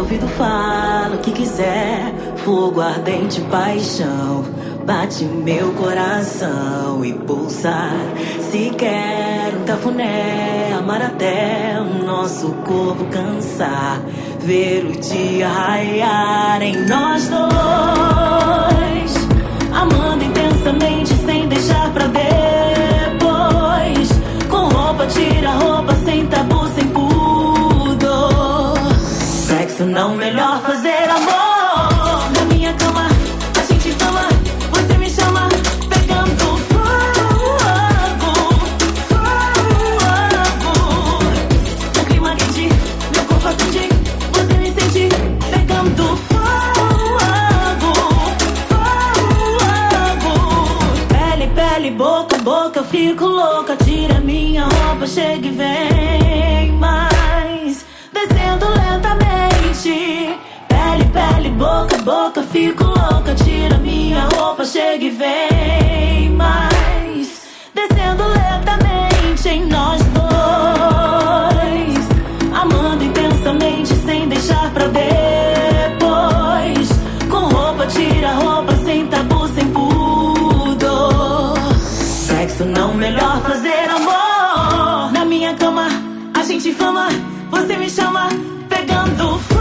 ouvido fala o que quiser. Fogo ardente, paixão, bate meu coração e pulsa. Se quer um cafuné, amar até o nosso corpo cansar. Ver o dia raiar em nós dois, amando intensamente sem deixar pra depois. Com roupa, tira roupa, sem tabu, sem pudor. Sexo não, melhor fazer amor. Na minha cama, a gente fala, você me chama, pegando fogo, fogo. O clima quente, meu corpo acende, você me sente, pegando fogo, fogo. Pele, pele, boca, boca, eu fico louca. Tira minha roupa, chega e vem mais, descendo lentamente. Pele, pele, boca, boca, fico louca. Tira minha roupa, chega e vem mais, descendo lentamente em nós dois, amando intensamente sem deixar pra depois. Com roupa, tira roupa, sem tabu, sem pudor. Sexo não, melhor fazer amor. Na minha cama, a gente fama, você me chama, pegando fogo.